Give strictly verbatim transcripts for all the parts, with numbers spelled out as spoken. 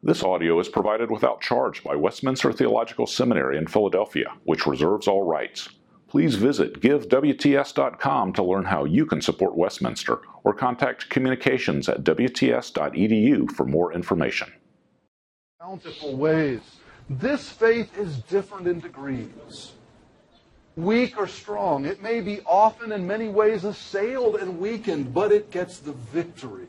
This audio is provided without charge by Westminster Theological Seminary in Philadelphia, which reserves all rights. Please visit give w t s dot com to learn how you can support Westminster, or contact communications at w t s dot e d u for more information. Bountiful ways. This faith is different in degrees. Weak or strong. It may be often in many ways assailed and weakened, but it gets the victory.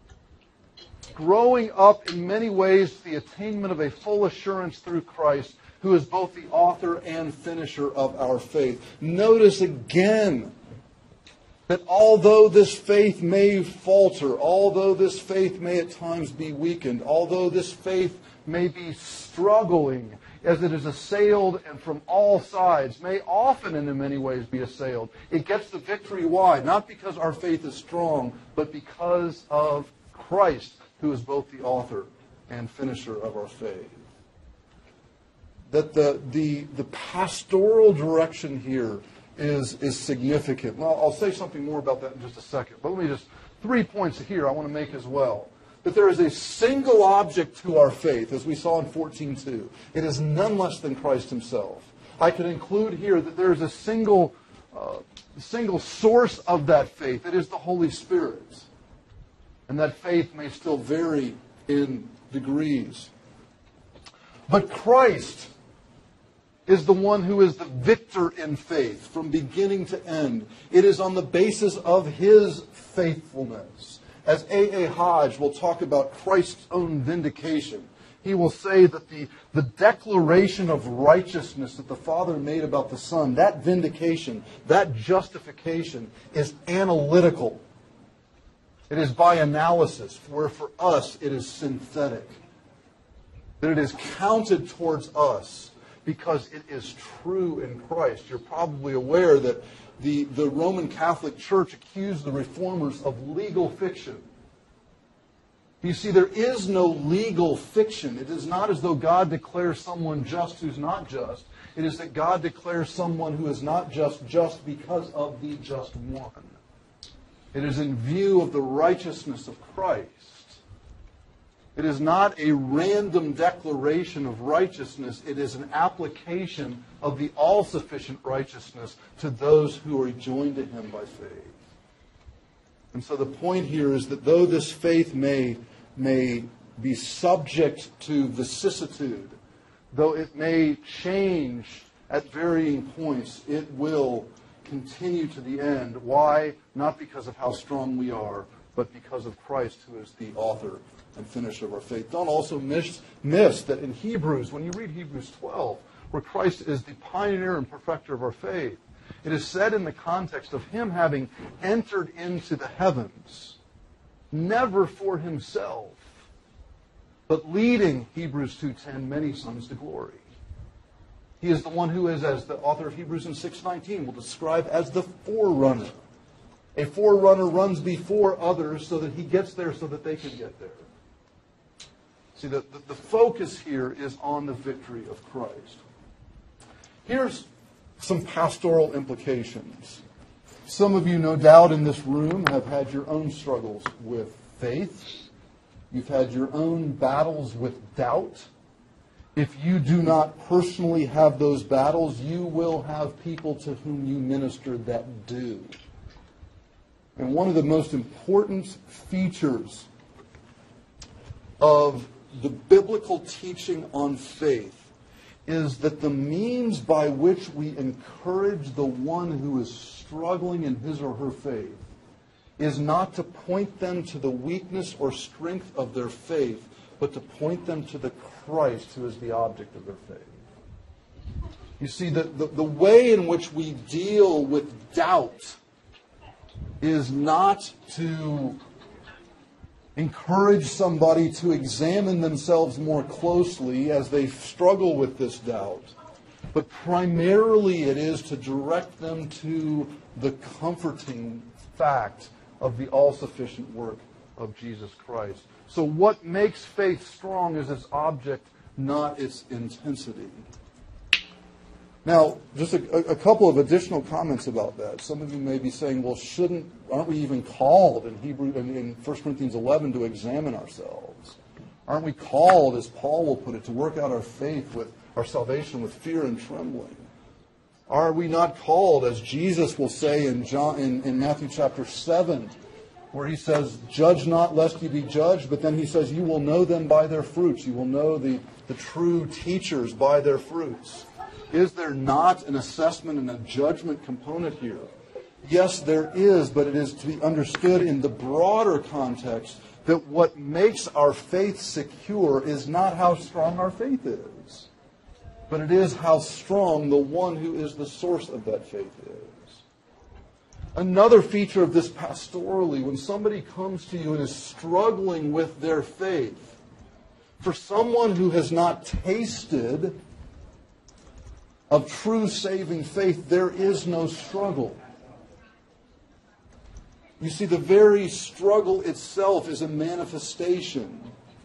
Growing up in many ways the attainment of a full assurance through Christ, who is both the author and finisher of our faith. Notice again that although this faith may falter, although this faith may at times be weakened, although this faith may be struggling as it is assailed and from all sides, may often and in many ways be assailed, it gets the victory. Why? Not because our faith is strong, but because of Christ, who is both the author and finisher of our faith. That the the, the pastoral direction here is, is significant. Well, I'll say something more about that in just a second. But let me just, three points here I want to make as well. That there is a single object to our faith, as we saw in fourteen two. It is none less than Christ himself. I can include here that there is a single, uh, single source of that faith. It is the Holy Spirit. And that faith may still vary in degrees. But Christ is the one who is the victor in faith from beginning to end. It is on the basis of his faithfulness. As A A Hodge will talk about Christ's own vindication, he will say that the, the declaration of righteousness that the Father made about the Son, that vindication, that justification is analytical. It is by analysis, where for us it is synthetic. That it is counted towards us because it is true in Christ. You're probably aware that the, the Roman Catholic Church accused the Reformers of legal fiction. You see, there is no legal fiction. It is not as though God declares someone just who's not just. It is that God declares someone who is not just just because of the just one. It is in view of the righteousness of Christ. It is not a random declaration of righteousness. It is an application of the all-sufficient righteousness to those who are joined to him by faith. And so the point here is that though this faith may, may be subject to vicissitude, though it may change at varying points, it will continue to the end. Why? Not because of how strong we are, but because of Christ, who is the author and finisher of our faith. Don't also miss, miss that in Hebrews, when you read Hebrews twelve, where Christ is the pioneer and perfecter of our faith, it is said in the context of him having entered into the heavens, never for himself, but leading, Hebrews two ten, many sons to glory. He is the one who is, as the author of Hebrews in six nineteen will describe, as the forerunner. A forerunner runs before others so that he gets there so that they can get there. See, the, the, the focus here is on the victory of Christ. Here's some pastoral implications. Some of you, no doubt, in this room have had your own struggles with faith. You've had your own battles with doubt. If you do not personally have those battles, you will have people to whom you minister that do. And one of the most important features of the biblical teaching on faith is that the means by which we encourage the one who is struggling in his or her faith is not to point them to the weakness or strength of their faith, but to point them to the Christ who is the object of their faith. You see, the, the, the way in which we deal with doubt is not to encourage somebody to examine themselves more closely as they struggle with this doubt, but primarily it is to direct them to the comforting fact of the all-sufficient work of Jesus Christ. So what makes faith strong is its object, not its intensity. Now, just a, a couple of additional comments about that. Some of you may be saying, well, shouldn't, aren't we even called in Hebrew, in, in First Corinthians eleven to examine ourselves? Aren't we called, as Paul will put it, to work out our faith with our salvation with fear and trembling? Are we not called, as Jesus will say in John in, in Matthew chapter seven, where he says, "Judge not lest you be judged," but then he says, "You will know them by their fruits." You will know the, the true teachers by their fruits. Is there not an assessment and a judgment component here? Yes, there is, but it is to be understood in the broader context that what makes our faith secure is not how strong our faith is, but it is how strong the one who is the source of that faith is. Another feature of this pastorally, when somebody comes to you and is struggling with their faith, for someone who has not tasted of true saving faith, there is no struggle. You see, the very struggle itself is a manifestation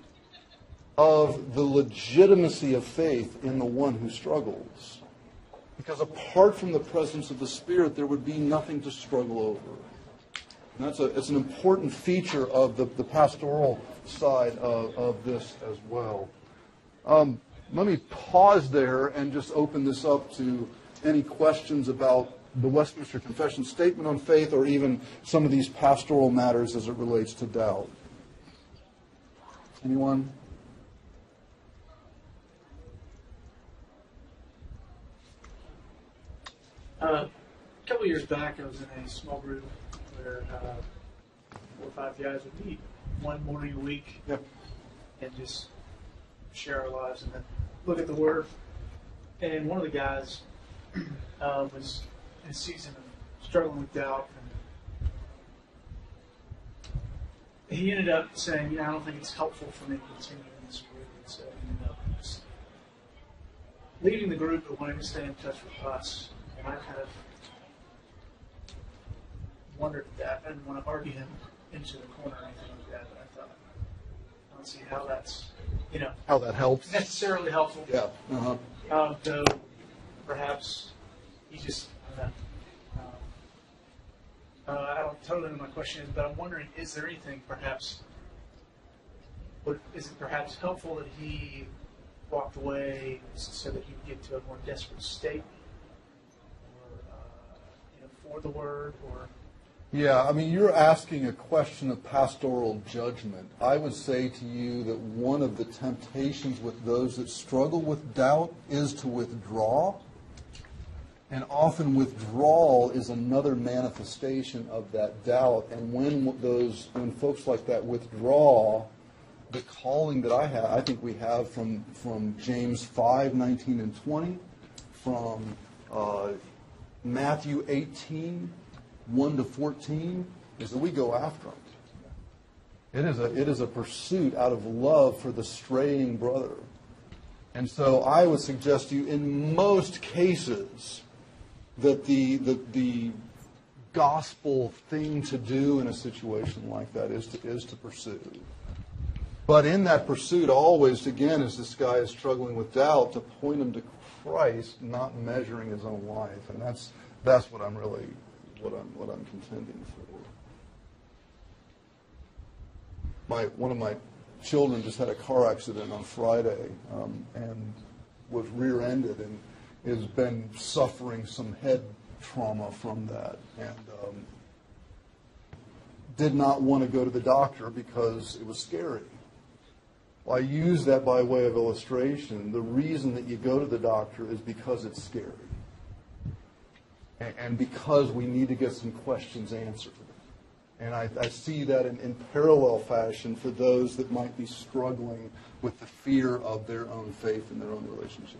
of the legitimacy of faith in the one who struggles. Because apart from the presence of the Spirit, there would be nothing to struggle over. And that's a, it's an important feature of the, the pastoral side of, of this as well. Um, let me pause there and just open this up to any questions about the Westminster Confession Statement on Faith, or even some of these pastoral matters as it relates to doubt. Anyone? Uh, a couple of years back, I was in a small group where uh, four or five guys would meet one morning a week. Yep. And just share our lives and then look at the Word. And one of the guys uh, was in a season of struggling with doubt. And he ended up saying, you know, I don't think it's helpful for me to continue in this group. And so he ended up just leaving the group but wanting to stay in touch with us. And I kind of wondered at that. I didn't want to argue him into the corner or anything like that, but I thought, I don't see how that's, you know, How that helps. necessarily helpful. Yeah. Uh-huh. Um, though perhaps he just, I don't know. Um, uh, I don't totally know what my question is, but I'm wondering, is there anything perhaps, would, is it perhaps helpful that he walked away so that he would get to a more desperate state, or uh, you know, for the Word, or? Yeah, I mean, you're asking a question of pastoral judgment. I would say to you that one of the temptations with those that struggle with doubt is to withdraw. And often withdrawal is another manifestation of that doubt. And when those, when folks like that withdraw, the calling that I have, I think we have from, from James five, nineteen and twenty, from uh, Matthew eighteen, one to fourteen, is that we go after them. It is a, it is a pursuit out of love for the straying brother. And so I would suggest to you, in most cases, that the, the, the gospel thing to do in a situation like that is to, is to pursue. But in that pursuit, always, again, as this guy is struggling with doubt, to point him to Christ, not measuring his own life. And that's that's what I'm really what I'm what I'm contending for. My one of my children just had a car accident on Friday um, and was rear-ended and has been suffering some head trauma from that, and um, did not want to go to the doctor because it was scary. Well, I use that by way of illustration. The reason that you go to the doctor is because it's scary, and, and because we need to get some questions answered. And I, I see that in, in parallel fashion for those that might be struggling with the fear of their own faith and their own relationship.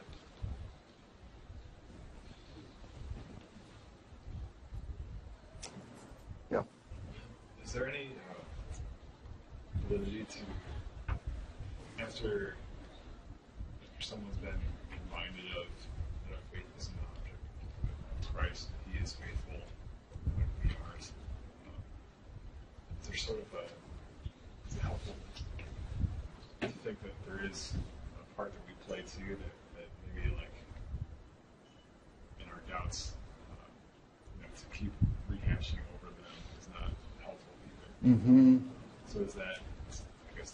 Yeah. Is there any uh, validity to, after, after someone's been reminded of that our faith is an object of Christ, He is faithful when we aren't? Uh, is there sort of a, is it helpful to think that there is a part that we play too, that, that maybe like in our doubts, uh, you know, to keep rehashing over them is not helpful either. Mm-hmm. So is that, I guess,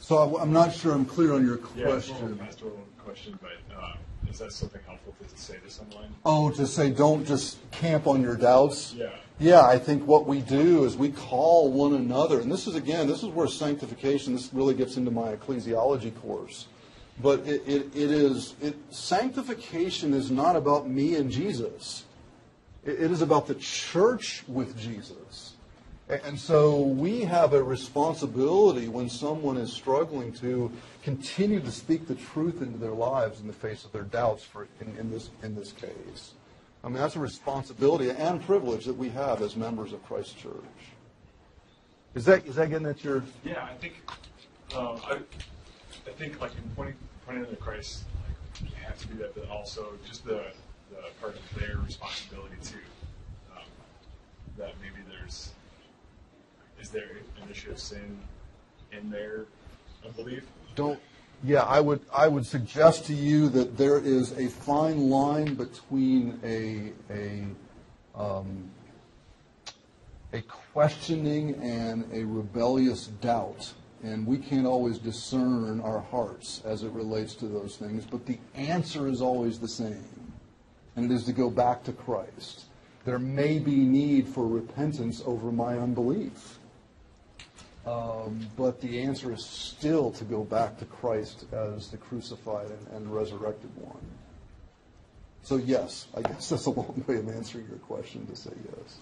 So I- I'm not sure I'm clear on your Yeah, it's more of a question. pastoral question, but uh, is that something helpful to say to someone? Oh, to say don't just camp on your doubts? Yeah. Yeah, I think what we do is we call one another, and this is, again, this is where sanctification, this really gets into my ecclesiology course. But it, it, it is, it, sanctification is not about me and Jesus. It, it is about the church with Jesus. And so we have a responsibility when someone is struggling to continue to speak the truth into their lives in the face of their doubts for, in, in, this, in this case. I mean, that's a responsibility and privilege that we have as members of Christ's church. Is that, is that getting at your... Yeah, I think, um, I, I think like in pointing, pointing to Christ, like, you have to do that, but also just the, the part of their responsibility too. Um, that maybe there's, is there an issue of sin in their unbelief? Don't... Yeah, I would I would suggest to you that there is a fine line between a a um, a questioning and a rebellious doubt, and we can't always discern our hearts as it relates to those things. But the answer is always the same, and it is to go back to Christ. There may be need for repentance over my unbelief. Um, but the answer is still to go back to Christ as the crucified and, and resurrected one. So yes, I guess that's a long way of answering your question to say yes.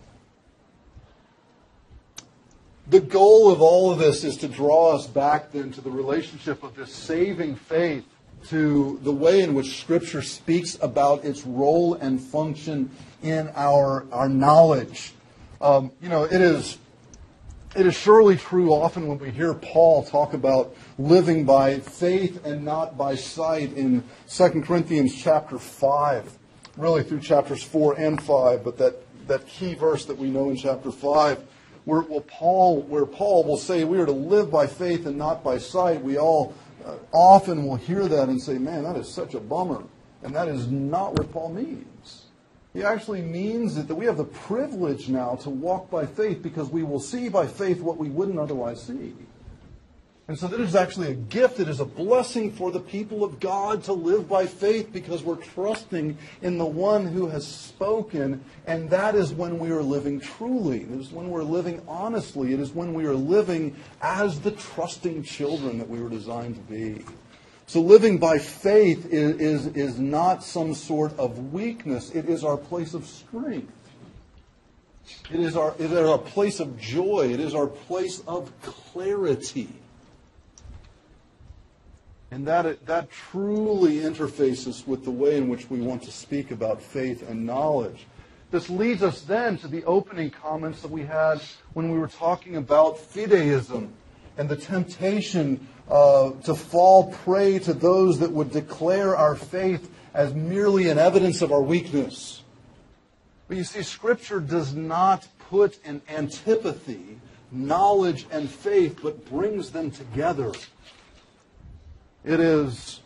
The goal of all of this is to draw us back then to the relationship of this saving faith to the way in which Scripture speaks about its role and function in our, our knowledge. Um, you know, it is... It is surely true often when we hear Paul talk about living by faith and not by sight in Second Corinthians chapter five, really through chapters four and five, but that, that key verse that we know in chapter five, where, where, Paul, where Paul will say we are to live by faith and not by sight. We all uh, often will hear that and say, man, that is such a bummer. And that is not what Paul means. He actually means that, that we have the privilege now to walk by faith because we will see by faith what we wouldn't otherwise see. And so that is actually a gift. It is a blessing for the people of God to live by faith because we're trusting in the one who has spoken. And that is when we are living truly. It is when we're living honestly. It is when we are living as the trusting children that we were designed to be. So living by faith is, is, is not some sort of weakness. It is our place of strength. It is our, it is our place of joy. It is our place of clarity. And that, that truly interfaces with the way in which we want to speak about faith and knowledge. This leads us then to the opening comments that we had when we were talking about fideism and the temptation uh, to fall prey to those that would declare our faith as merely an evidence of our weakness. But you see, Scripture does not put in antipathy knowledge and faith, but brings them together. It is,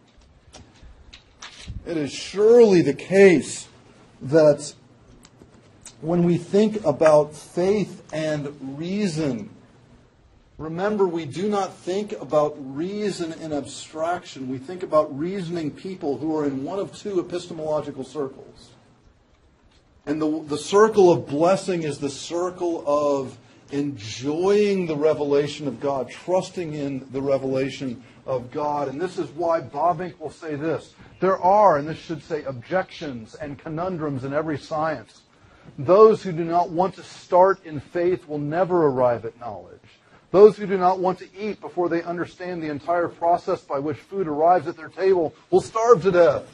it is surely the case that when we think about faith and reason, remember, we do not think about reason in abstraction. We think about reasoning people who are in one of two epistemological circles. And the, the circle of blessing is the circle of enjoying the revelation of God, trusting in the revelation of God. And this is why Bobbink will say this. There are, and this should say, objections and conundrums in every science. Those who do not want to start in faith will never arrive at knowledge. Those who do not want to eat before they understand the entire process by which food arrives at their table will starve to death.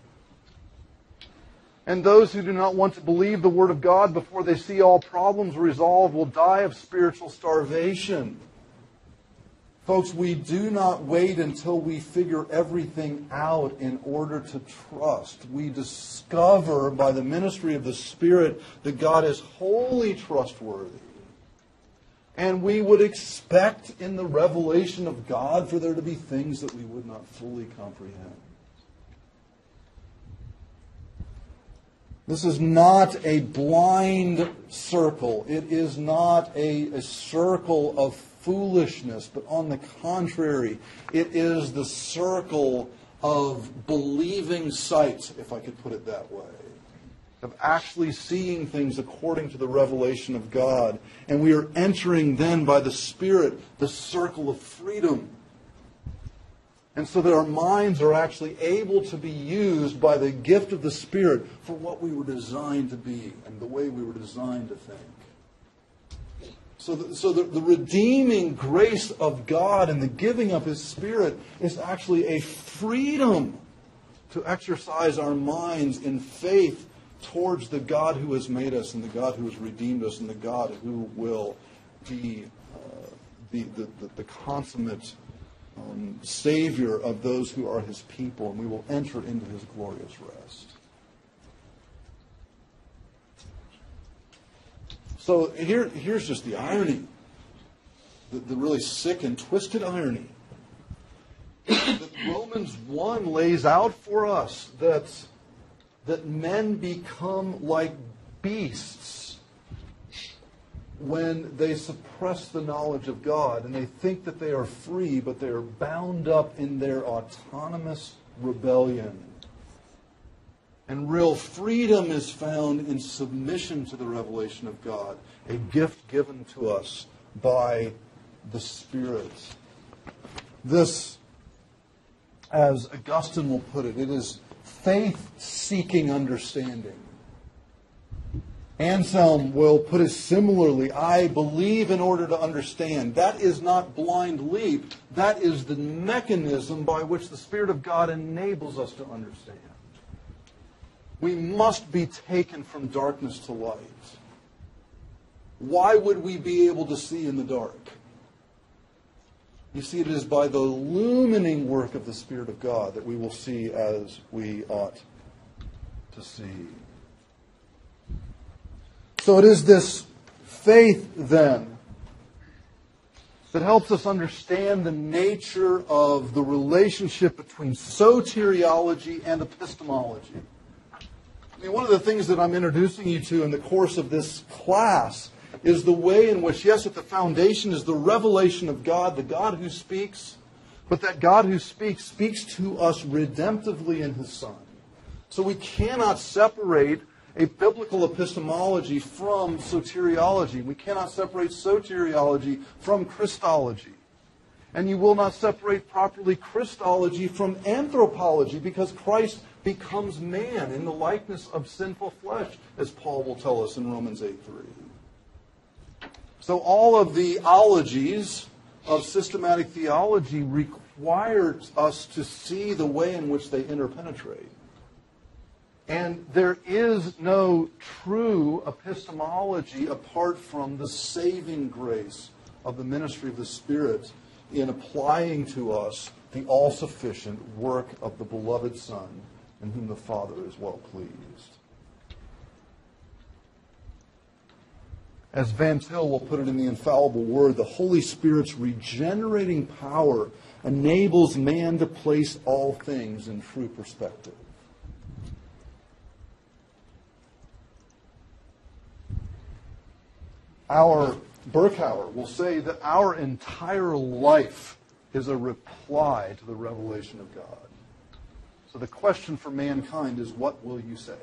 And those who do not want to believe the Word of God before they see all problems resolved will die of spiritual starvation. Folks, we do not wait until we figure everything out in order to trust. We discover by the ministry of the Spirit that God is wholly trustworthy. And we would expect in the revelation of God for there to be things that we would not fully comprehend. This is not a blind circle. It is not a, a circle of foolishness, but on the contrary, it is the circle of believing sight, if I could put it that way, of actually seeing things according to the revelation of God. And we are entering then by the Spirit the circle of freedom. And so that our minds are actually able to be used by the gift of the Spirit for what we were designed to be and the way we were designed to think. So, the, so the, the redeeming grace of God and the giving of His Spirit is actually a freedom to exercise our minds in faith towards the God who has made us and the God who has redeemed us and the God who will be, uh, be the, the, the consummate um, Savior of those who are His people, and we will enter into His glorious rest. So here, here's just the irony, the, the really sick and twisted irony. That Romans one lays out for us that, that men become like beasts when they suppress the knowledge of God, and they think that they are free, but they are bound up in their autonomous rebellion. And real freedom is found in submission to the revelation of God, a gift given to us by the Spirit. This, as Augustine will put it, it is faith-seeking understanding. Anselm will put it similarly, I believe in order to understand. That is not blind leap. That is the mechanism by which the Spirit of God enables us to understand. We must be taken from darkness to light. Why would we be able to see in the dark? You see, it is by the illumining work of the Spirit of God that we will see as we ought to see. So it is this faith, then, that helps us understand the nature of the relationship between soteriology and epistemology. I mean, one of the things that I'm introducing you to in the course of this class is the way in which, yes, at the foundation is the revelation of God, the God who speaks, but that God who speaks speaks to us redemptively in His Son. So we cannot separate a biblical epistemology from soteriology. We cannot separate soteriology from Christology. And you will not separate properly Christology from anthropology, because Christ becomes man in the likeness of sinful flesh, as Paul will tell us in Romans eight three. So all of the ologies of systematic theology requires us to see the way in which they interpenetrate. And there is no true epistemology apart from the saving grace of the ministry of the Spirit in applying to us the all-sufficient work of the beloved Son, in whom the Father is well pleased. As Van Til will put it in the Infallible Word, the Holy Spirit's regenerating power enables man to place all things in true perspective. Our Berkhauer will say that our entire life is a reply to the revelation of God. So the question for mankind is, what will you say?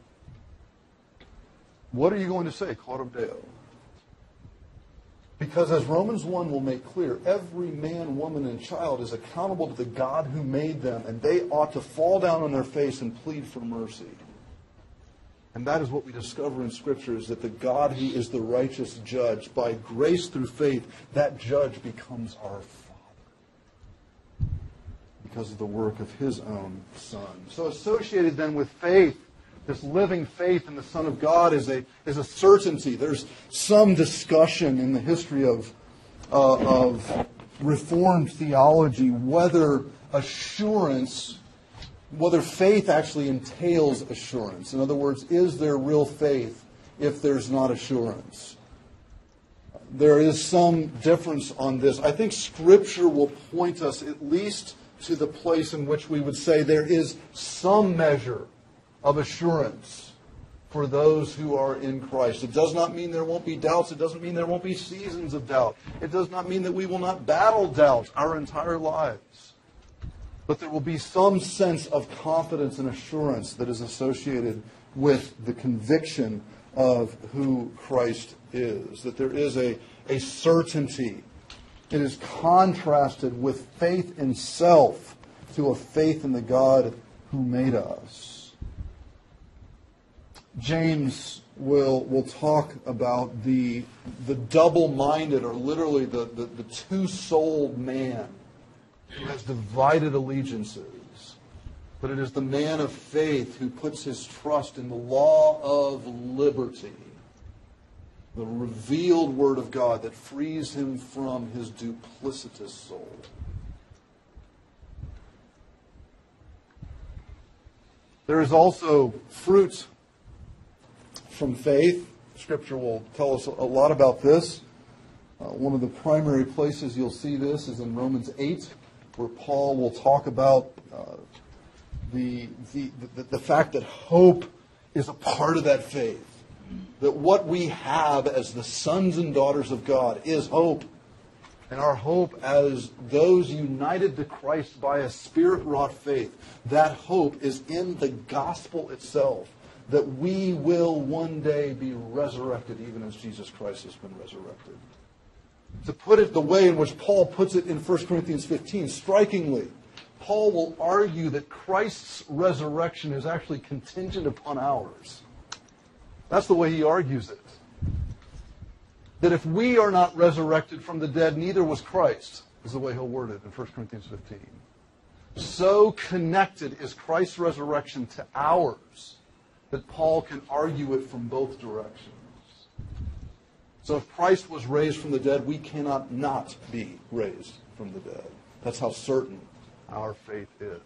What are you going to say, Cauda Deo? Because as Romans one will make clear, every man, woman, and child is accountable to the God who made them, and they ought to fall down on their face and plead for mercy. And that is what we discover in Scripture, is that the God who is the righteous judge, by grace through faith, that judge becomes our Father because of the work of His own Son. So associated then with faith, this living faith in the Son of God is a, is a certainty. There's some discussion in the history of, uh, of Reformed theology whether assurance... whether faith actually entails assurance. In other words, is there real faith if there's not assurance? There is some difference on this. I think Scripture will point us at least to the place in which we would say there is some measure of assurance for those who are in Christ. It does not mean there won't be doubts. It doesn't mean there won't be seasons of doubt. It does not mean that we will not battle doubt our entire lives. But there will be some sense of confidence and assurance that is associated with the conviction of who Christ is. That there is a, a certainty. It is contrasted with faith in self to a faith in the God who made us. James will will talk about the the double-minded, or literally the, the, the two-souled man who has divided allegiances. But it is the man of faith who puts his trust in the law of liberty, the revealed Word of God that frees him from his duplicitous soul. There is also fruit from faith. Scripture will tell us a lot about this. Uh, one of the primary places you'll see this is in Romans eight, where Paul will talk about uh, the, the, the, the fact that hope is a part of that faith. That what we have as the sons and daughters of God is hope. And our hope as those united to Christ by a Spirit-wrought faith, that hope is in the gospel itself. That we will one day be resurrected even as Jesus Christ has been resurrected. To put it the way in which Paul puts it in First Corinthians fifteen, strikingly, Paul will argue that Christ's resurrection is actually contingent upon ours. That's the way he argues it. That if we are not resurrected from the dead, neither was Christ, is the way he'll word it in First Corinthians fifteen. So connected is Christ's resurrection to ours that Paul can argue it from both directions. So if Christ was raised from the dead, we cannot not be raised from the dead. That's how certain our faith is.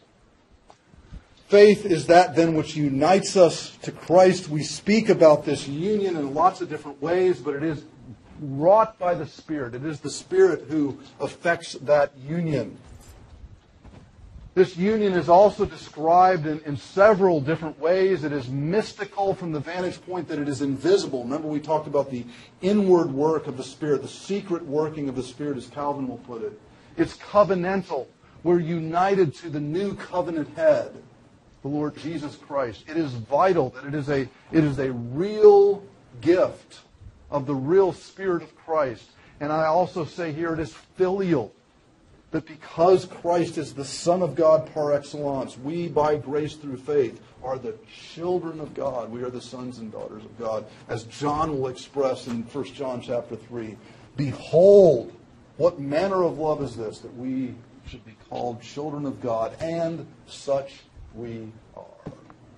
Faith is that then which unites us to Christ. We speak about this union in lots of different ways, but it is wrought by the Spirit. It is the Spirit who affects that union. This union is also described in, in several different ways. It is mystical from the vantage point that it is invisible. Remember, we talked about the inward work of the Spirit, the secret working of the Spirit, as Calvin will put it. It's covenantal. We're united to the new covenant head, the Lord Jesus Christ. It is vital that it is a, it is a real gift of the real Spirit of Christ. And I also say here it is filial. That because Christ is the Son of God par excellence, we, by grace through faith, are the children of God. We are the sons and daughters of God. As John will express in First John chapter three, behold, what manner of love is this, that we should be called children of God, and such we are.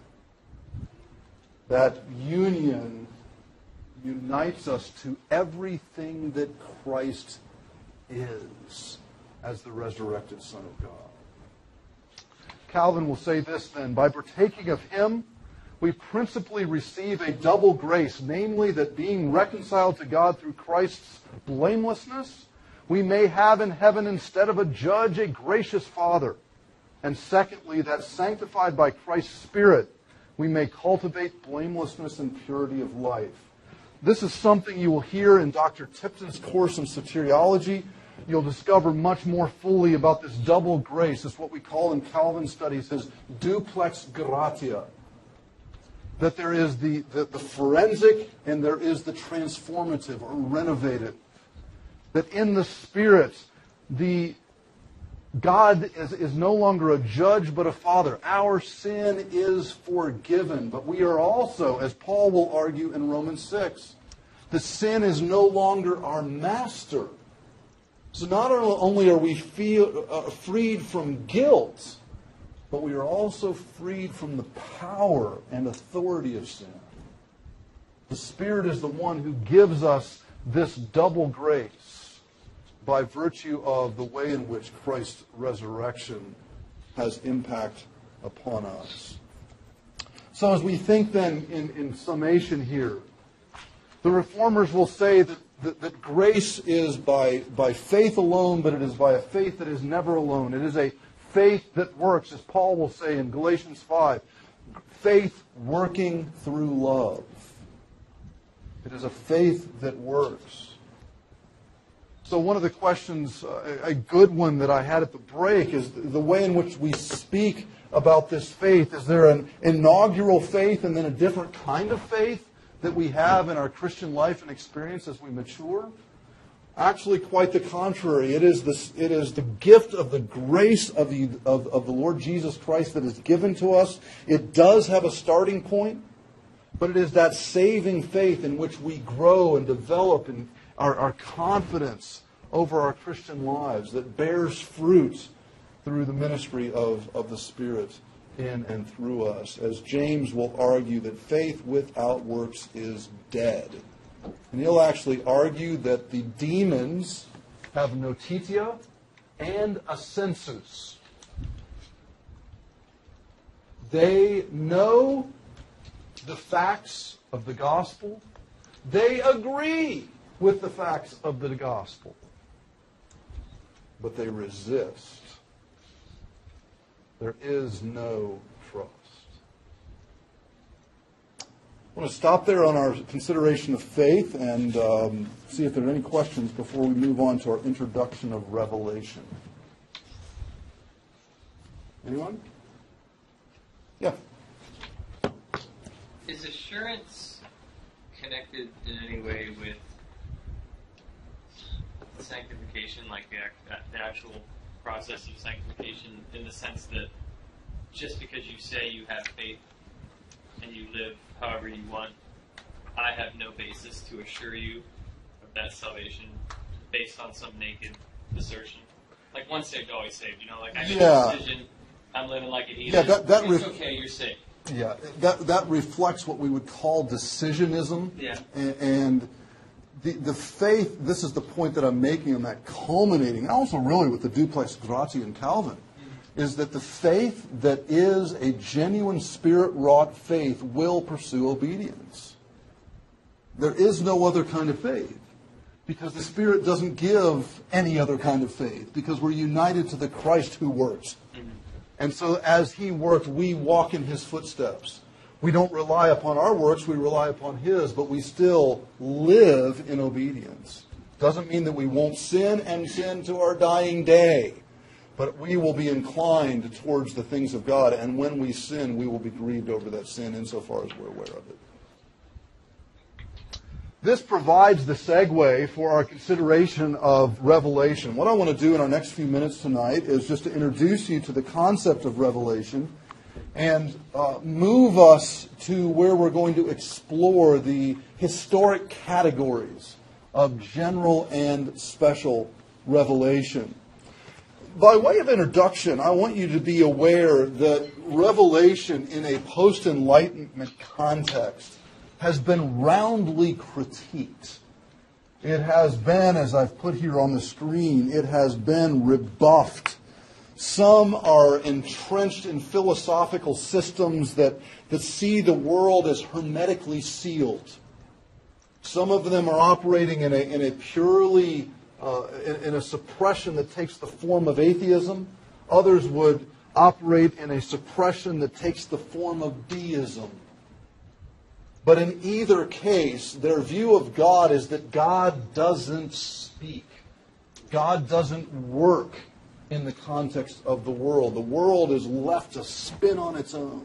That union unites us to everything that Christ is, as the resurrected Son of God. Calvin will say this then, by partaking of Him, we principally receive a double grace, namely that being reconciled to God through Christ's blamelessness, we may have in heaven instead of a judge a gracious Father. And secondly, that sanctified by Christ's Spirit, we may cultivate blamelessness and purity of life. This is something you will hear in Doctor Tipton's course in soteriology. You'll discover much more fully about this double grace. It's what we call in Calvin studies his duplex gratia. That there is the, the, the forensic and there is the transformative or renovative. That in the Spirit, the God is, is no longer a judge but a father. Our sin is forgiven. But we are also, as Paul will argue in Romans six, the sin is no longer our master. So not only are we feel, uh, freed from guilt, but we are also freed from the power and authority of sin. The Spirit is the one who gives us this double grace by virtue of the way in which Christ's resurrection has impact upon us. So as we think then in, in summation here, the Reformers will say that That, that grace is by, by faith alone, but it is by a faith that is never alone. It is a faith that works, as Paul will say in Galatians five. faith working through love. It is a faith that works. So one of the questions, uh, a good one that I had at the break, is the way in which we speak about this faith. Is there an inaugural faith and then a different kind of faith that we have in our Christian life and experience as we mature? Actually, quite the contrary. It is the, it is the gift of the grace of the, of, of the Lord Jesus Christ that is given to us. It does have a starting point, but it is that saving faith in which we grow and develop in our, our confidence over our Christian lives that bears fruit through the ministry of, of the Spirit in and through us. As James will argue that faith without works is dead. And he'll actually argue that the demons have notitia and a sensus. They know the facts of the gospel. They agree with the facts of the gospel. But they resist. There is no trust. I want to stop there on our consideration of faith and um, see if there are any questions before we move on to our introduction of Revelation. Anyone? Yeah. Is assurance connected in any way with sanctification, like the, the actual process of sanctification, in the sense that just because you say you have faith and you live however you want, I have no basis to assure you of that salvation based on some naked assertion? Like, once saved, always saved. You know, like, I made yeah. a decision, I'm living like it. Yeah, that, that it's ref- okay, you're saved. Yeah, that that reflects what we would call decisionism. Yeah. And, and the the faith, this is the point that I'm making on that culminating, and also really with the duplex Gratian and Calvin, is that the faith that is a genuine Spirit-wrought faith will pursue obedience. There is no other kind of faith, because the Spirit doesn't give any other kind of faith, because we're united to the Christ who works. And so as He worked, we walk in His footsteps. We don't rely upon our works, we rely upon His, but we still live in obedience. Doesn't mean that we won't sin and sin to our dying day. But we will be inclined towards the things of God, and when we sin, we will be grieved over that sin insofar as we're aware of it. This provides the segue for our consideration of Revelation. What I want to do in our next few minutes tonight is just to introduce you to the concept of Revelation and uh, move us to where we're going to explore the historic categories of general and special revelation. By way of introduction, I want you to be aware that Revelation in a post-Enlightenment context has been roundly critiqued. It has been, as I've put here on the screen, it has been rebuffed. Some are entrenched in philosophical systems that, that see the world as hermetically sealed. Some of them are operating in a, in a purely Uh, in, in a suppression that takes the form of atheism. Others would operate in a suppression that takes the form of deism. But in either case, their view of God is that God doesn't speak. God doesn't work in the context of the world. The world is left to spin on its own.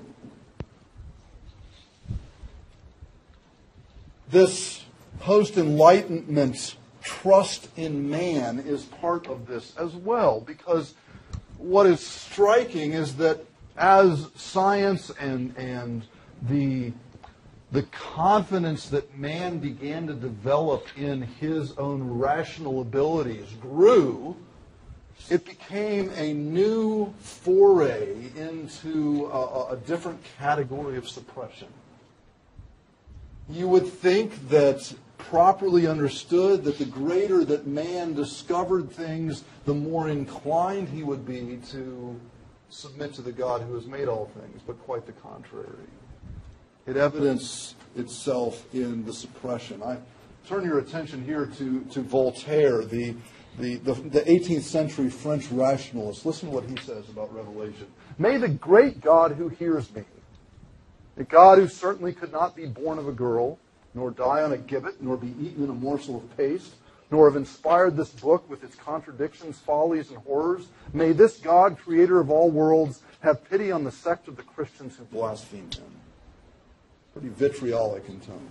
This post-Enlightenment trust in man is part of this as well, because what is striking is that as science and and the the confidence that man began to develop in his own rational abilities grew, it became a new foray into a, a different category of suppression. You would think that, properly understood, that the greater that man discovered things, the more inclined he would be to submit to the God who has made all things, but quite the contrary. It evidenced itself in the suppression. I turn your attention here to, to Voltaire, the, the, the, the eighteenth century French rationalist. Listen to what he says about Revelation. May the great God who hears me A God who certainly could not be born of a girl, nor die on a gibbet, nor be eaten in a morsel of paste, nor have inspired this book with its contradictions, follies, and horrors. May this God, creator of all worlds, have pity on the sect of the Christians who blaspheme him. Pretty vitriolic in tone.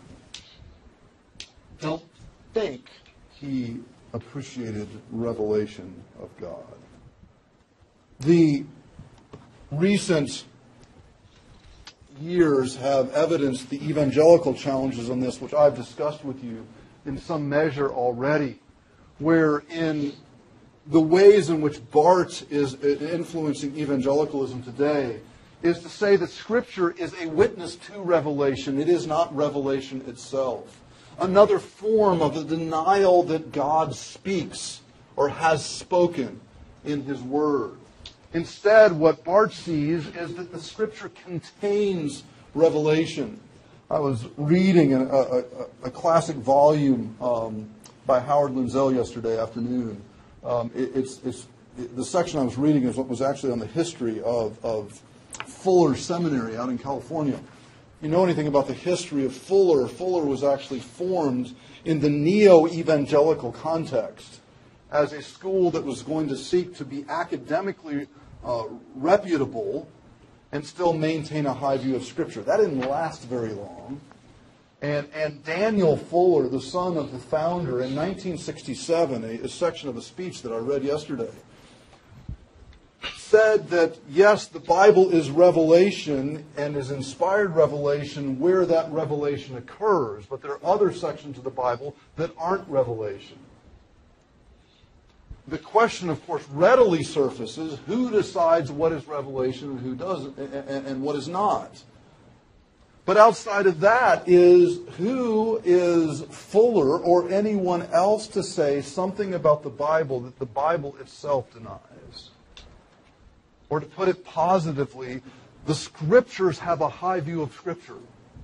Don't think he appreciated revelation of God. The recent years have evidenced the evangelical challenges on this, which I've discussed with you in some measure already, where in the ways in which Barth is influencing evangelicalism today is to say that Scripture is a witness to revelation. It is not revelation itself. Another form of the denial that God speaks or has spoken in His Word. Instead, what Barth sees is that the Scripture contains revelation. I was reading a, a, a classic volume um, by Howard Lindsell yesterday afternoon. Um, it, it's, it's, it, the section I was reading is what was actually on the history of, of Fuller Seminary out in California. If you know anything about the history of Fuller, Fuller was actually formed in the neo-evangelical context as a school that was going to seek to be academically uh, reputable and still maintain a high view of Scripture. That didn't last very long. And, and Daniel Fuller, the son of the founder, in nineteen sixty-seven, a, a section of a speech that I read yesterday, said that, yes, the Bible is revelation and is inspired revelation where that revelation occurs, but there are other sections of the Bible that aren't revelation. The question, of course, readily surfaces, who decides what is revelation and who doesn't, and, and what is not? But outside of that is, who is Fuller or anyone else to say something about the Bible that the Bible itself denies? Or to put it positively, the Scriptures have a high view of Scripture.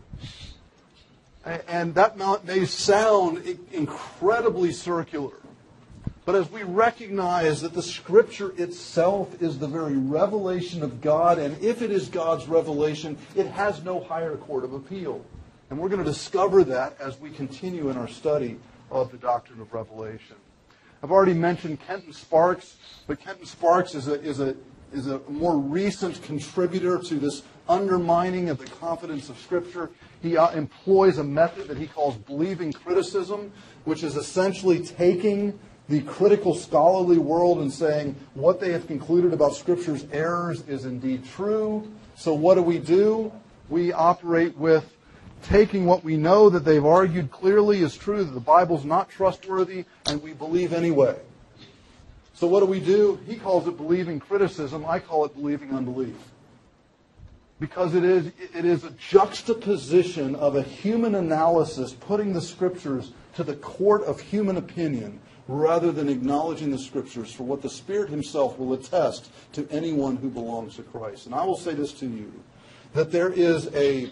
And that may sound incredibly circular. But as we recognize that the Scripture itself is the very revelation of God, and if it is God's revelation, it has no higher court of appeal. And we're going to discover that as we continue in our study of the doctrine of revelation. I've already mentioned Kenton Sparks, but Kenton Sparks is a, is a, is a more recent contributor to this undermining of the confidence of Scripture. He uh, employs a method that he calls believing criticism, which is essentially taking the critical scholarly world and saying what they have concluded about Scripture's errors is indeed true. So what do we do? We operate with taking what we know that they've argued clearly is true, that the Bible's not trustworthy, and we believe anyway. So what do we do? He calls it believing criticism. I call it believing unbelief. Because it is, it is a juxtaposition of a human analysis putting the Scriptures to the court of human opinion, rather than acknowledging the Scriptures for what the Spirit Himself will attest to anyone who belongs to Christ. And I will say this to you, that there is a,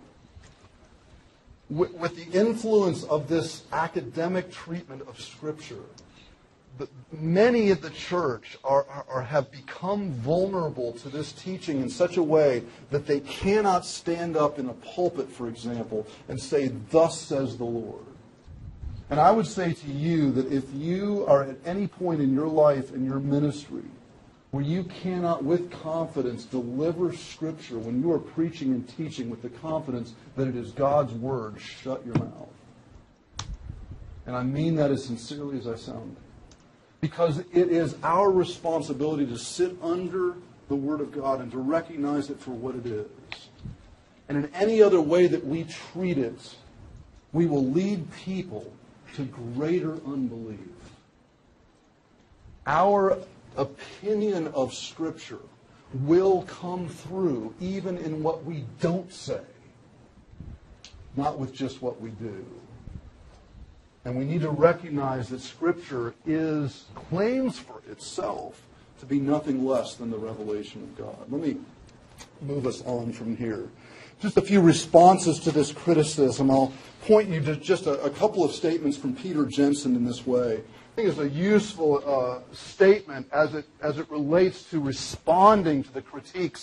with, with the influence of this academic treatment of Scripture, the, many of the church are, are, are have become vulnerable to this teaching in such a way that they cannot stand up in a pulpit, for example, and say, "Thus says the Lord." And I would say to you that if you are at any point in your life, in your ministry, where you cannot with confidence deliver Scripture when you are preaching and teaching with the confidence that it is God's Word, shut your mouth. And I mean that as sincerely as I sound. Because it is our responsibility to sit under the Word of God and to recognize it for what it is. And in any other way that we treat it, we will lead people to greater unbelief. Our opinion of Scripture will come through even in what we don't say, not with just what we do. And we need to recognize that Scripture is claims for itself to be nothing less than the revelation of God. Let me move us on from here. Just a few responses to this criticism. I'll point you to just a, a couple of statements from Peter Jensen in this way. I think it's a useful uh, statement as it as it relates to responding to the critiques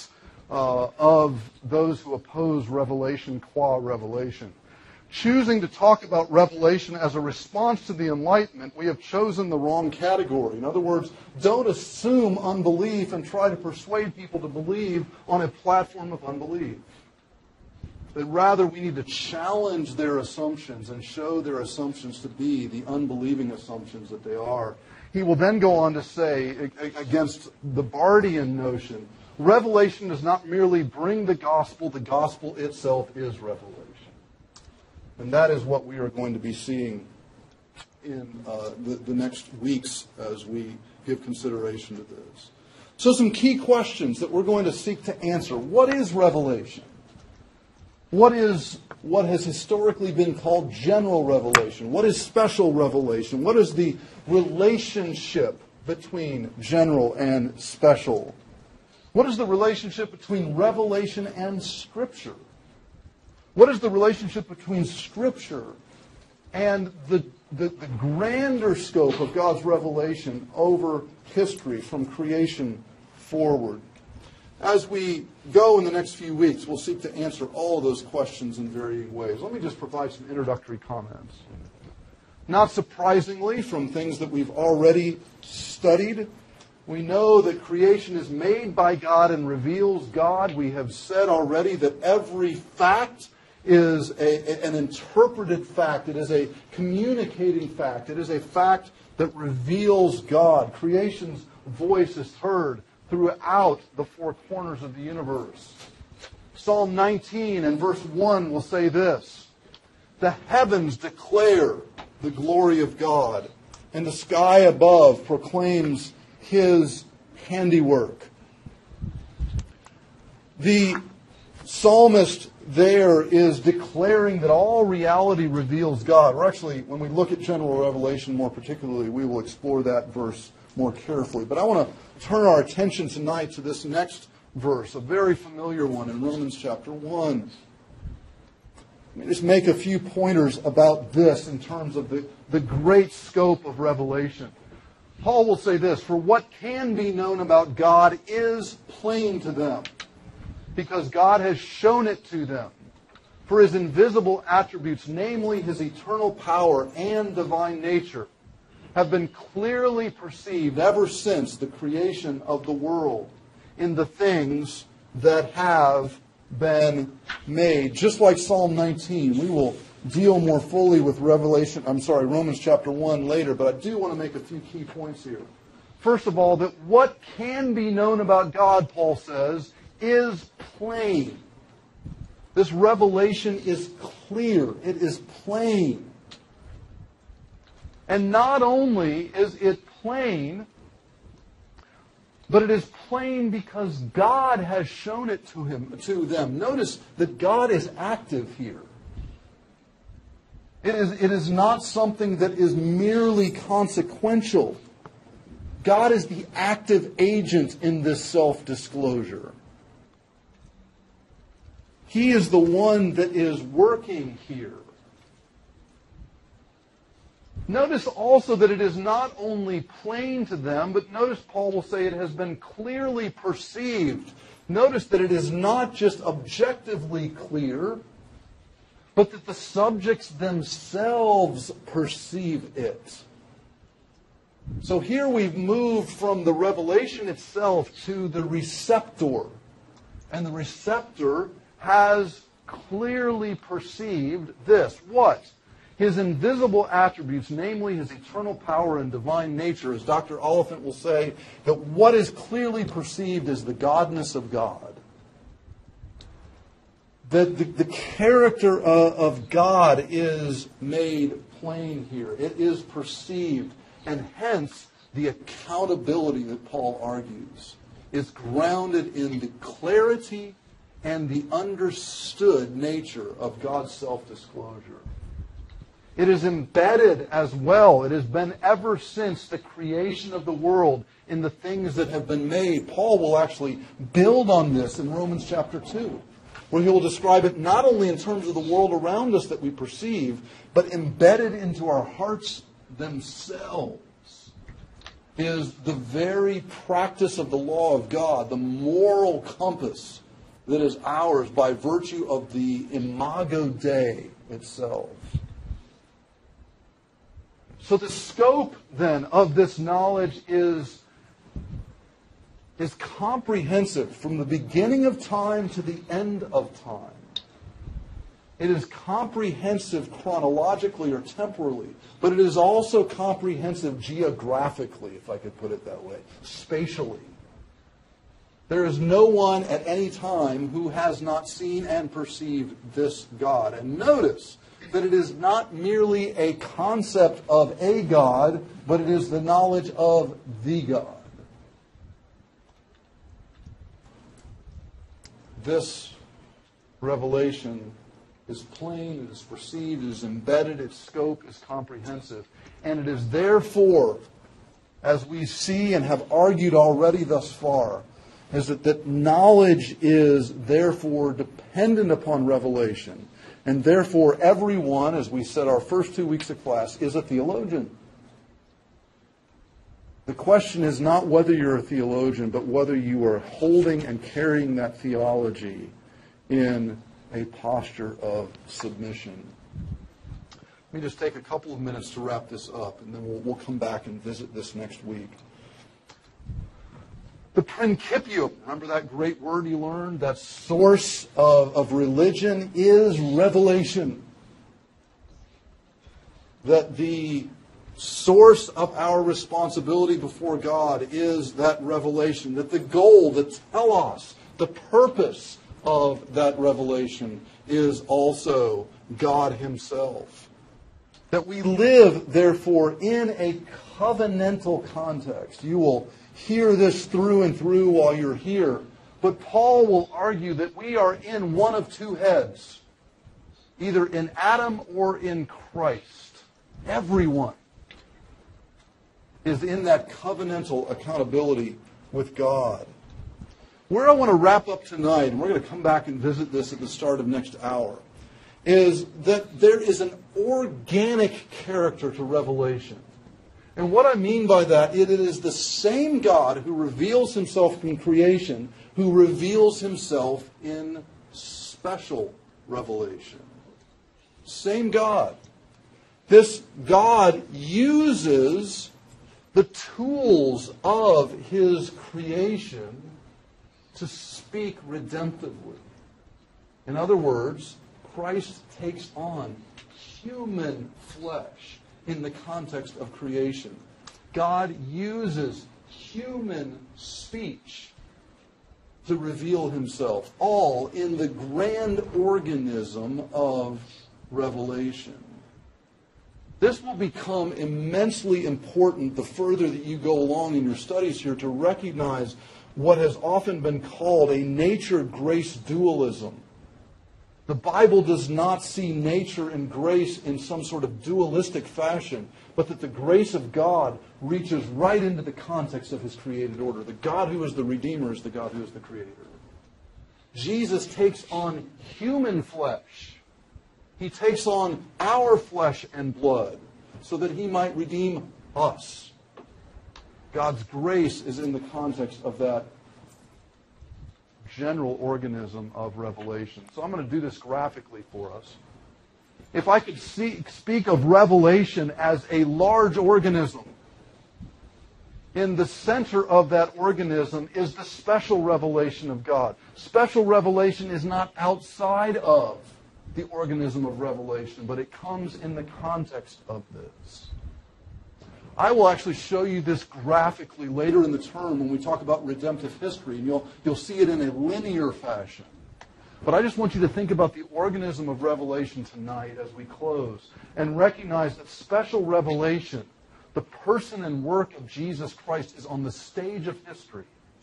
uh, of those who oppose revelation qua revelation. Choosing to talk about revelation as a response to the Enlightenment, we have chosen the wrong category. In other words, don't assume unbelief and try to persuade people to believe on a platform of unbelief. But rather, we need to challenge their assumptions and show their assumptions to be the unbelieving assumptions that they are. He will then go on to say, against the Bardian notion, revelation does not merely bring the gospel, the gospel itself is revelation. And that is what we are going to be seeing in uh, the, the next weeks as we give consideration to this. So some key questions that we're going to seek to answer. What is revelation? What is what has historically been called general revelation? What is special revelation? What is the relationship between general and special? What is the relationship between revelation and Scripture? What is the relationship between Scripture and the, the, the grander scope of God's revelation over history from creation forward? As we go in the next few weeks, we'll seek to answer all of those questions in varying ways. Let me just provide some introductory comments. Not surprisingly, from things that we've already studied, we know that creation is made by God and reveals God. We have said already that every fact is a, an interpreted fact. It is a communicating fact. It is a fact that reveals God. Creation's voice is heard throughout the four corners of the universe. Psalm nineteen and verse one will say this: the heavens declare the glory of God, and the sky above proclaims His handiwork. The psalmist there is declaring that all reality reveals God. Or actually, when we look at general revelation more particularly, we will explore that verse more carefully. But I want to turn our attention tonight to this next verse, a very familiar one in Romans chapter one. Let me just make a few pointers about this in terms of the, the great scope of revelation. Paul will say this: for what can be known about God is plain to them, because God has shown it to them. For His invisible attributes, namely His eternal power and divine nature, have been clearly perceived ever since the creation of the world in the things that have been made. Just like Psalm nineteen, we will deal more fully with Revelation, I'm sorry, Romans chapter one later, but I do want to make a few key points here. First of all, that what can be known about God, Paul says, is plain. This revelation is clear. It is plain. And not only is it plain, but it is plain because God has shown it to him, to them. Notice that God is active here. It is, it is not something that is merely consequential. God is the active agent in this self-disclosure. He is the one that is working here. Notice also that it is not only plain to them, but notice Paul will say it has been clearly perceived. Notice that it is not just objectively clear, but that the subjects themselves perceive it. So here we've moved from the revelation itself to the receptor. And the receptor has clearly perceived this. What? His invisible attributes, namely His eternal power and divine nature, as Doctor Oliphant will say, that what is clearly perceived is the godness of God. That the, the character of, of God is made plain here. It is perceived. And hence, the accountability that Paul argues is grounded in the clarity and the understood nature of God's self-disclosure. It is embedded as well. It has been ever since the creation of the world in the things that have been made. Paul will actually build on this in Romans chapter two, where he will describe it not only in terms of the world around us that we perceive, but embedded into our hearts themselves is the very practice of the law of God, the moral compass that is ours by virtue of the Imago Dei itself. So the scope, then, of this knowledge is, is comprehensive from the beginning of time to the end of time. It is comprehensive chronologically or temporally, but it is also comprehensive geographically, if I could put it that way, spatially. There is no one at any time who has not seen and perceived this God. And notice that it is not merely a concept of a God, but it is the knowledge of the God. This revelation is plain, it is perceived, it is embedded, its scope is comprehensive. And it is therefore, as we see and have argued already thus far, is that, that knowledge is therefore dependent upon revelation. And therefore everyone, as we said our first two weeks of class, is a theologian. The question is not whether you're a theologian, but whether you are holding and carrying that theology in a posture of submission. Let me just take a couple of minutes to wrap this up, and then we'll, we'll come back and visit this next week. The Principium, remember that great word you learned? That source of, of religion is revelation. That the source of our responsibility before God is that revelation. That the goal, the telos, the purpose of that revelation is also God Himself. That we live, therefore, in a covenantal context. You will hear this through and through while you're here. But Paul will argue that we are in one of two heads, either in Adam or in Christ. Everyone is in that covenantal accountability with God. Where I want to wrap up tonight, and we're going to come back and visit this at the start of next hour, is that there is an organic character to revelation. And what I mean by that, it is the same God who reveals Himself in creation, who reveals Himself in special revelation. Same God. This God uses the tools of His creation to speak redemptively. In other words, Christ takes on human flesh in the context of creation. God uses human speech to reveal Himself, all in the grand organism of revelation. This will become immensely important the further that you go along in your studies here, to recognize what has often been called a nature-grace dualism. The Bible does not see nature and grace in some sort of dualistic fashion, but that the grace of God reaches right into the context of His created order. The God who is the Redeemer is the God who is the Creator. Jesus takes on human flesh. He takes on our flesh and blood so that He might redeem us. God's grace is in the context of that general organism of revelation. So I'm going to do this graphically for us. If I could see, speak of revelation as a large organism, in the center of that organism is the special revelation of God. Special revelation is not outside of the organism of revelation, but it comes in the context of this. I will actually show you this graphically later in the term when we talk about redemptive history, and you'll, you'll see it in a linear fashion. But I just want you to think about the organism of revelation tonight as we close, and recognize that special revelation, the person and work of Jesus Christ, is on the stage of history.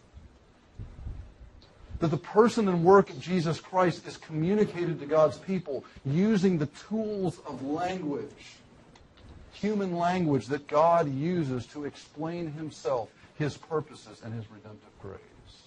That the person and work of Jesus Christ is communicated to God's people using the tools of language, human language that God uses to explain Himself, His purposes, and His redemptive grace.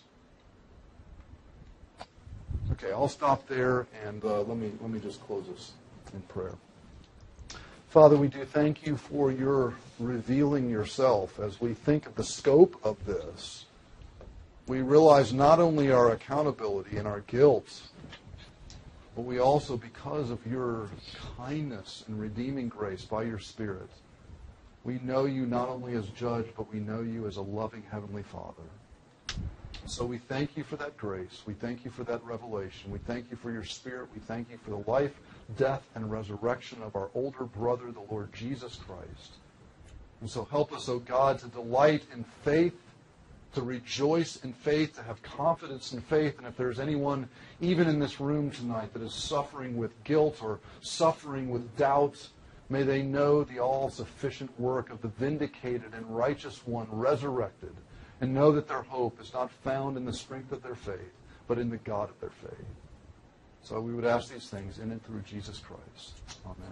Okay, I'll stop there, and uh, let me let me just close this in prayer. Father, we do thank You for Your revealing Yourself as we think of the scope of this. We realize not only our accountability and our guilt, but we also, because of your kindness and redeeming grace by your Spirit, we know you not only as judge, but we know you as a loving Heavenly Father. So we thank you for that grace. We thank you for that revelation. We thank you for your Spirit. We thank you for the life, death, and resurrection of our older brother, the Lord Jesus Christ. And so help us, O God, to delight in faith, to rejoice in faith, to have confidence in faith. And if there's anyone, even in this room tonight, that is suffering with guilt or suffering with doubt, may they know the all-sufficient work of the vindicated and righteous one resurrected, and know that their hope is not found in the strength of their faith, but in the God of their faith. So we would ask these things in and through Jesus Christ. Amen.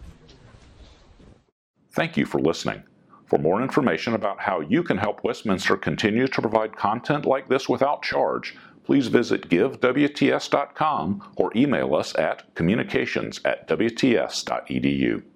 Thank you for listening. For more information about how you can help Westminster continue to provide content like this without charge, please visit give W T S dot com or email us at communications at W T S dot E D U.